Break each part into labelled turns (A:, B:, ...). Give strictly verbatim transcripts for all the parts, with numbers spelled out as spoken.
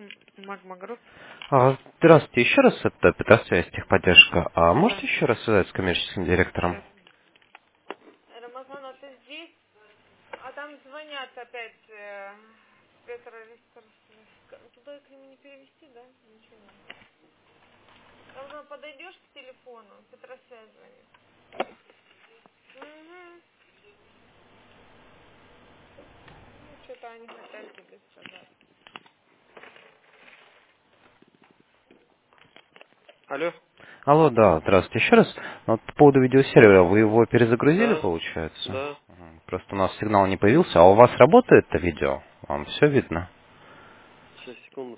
A: Магмагрупп?
B: А, Здравствуйте, еще раз это Петросвязь, техподдержка. А
A: Да.
B: можете еще раз связать с коммерческим директором?
A: Сейчас. Рамазан, а ты здесь? А там звонят опять э, Петр Аристарх. Туда к нему не перевести, да? Ничего не. Там ну, подойдешь к телефону, Петросвязь звонит. Угу. Ну, что-то они хотят тебе сказать. Алло?
B: Алло, да, здравствуйте еще раз. Вот по поводу видеосервера, вы его перезагрузили,
A: Да,
B: получается?
A: да.
B: Мгм. Просто у нас сигнал не появился, а у вас работает это видео? Вам все видно?
A: Сейчас, секунду.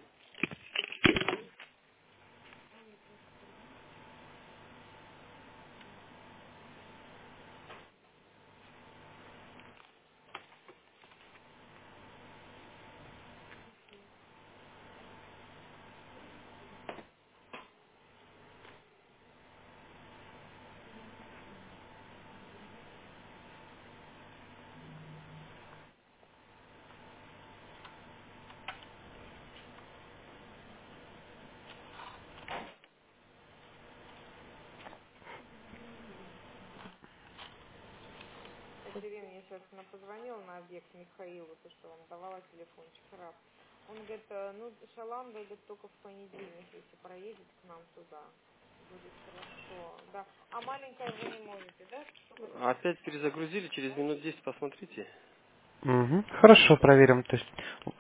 A: Катерина, я сейчас она позвонила на объект Михаилу, то, что вам давала телефончик, раб. Он говорит, э, ну, Шаланда, говорит, только в понедельник, если проедет к нам туда. Будет хорошо, да. А маленькая вы не можете, да? Только
C: Опять перезагрузили, через минут десять посмотрите.
B: Мгм. Хорошо, проверим. То есть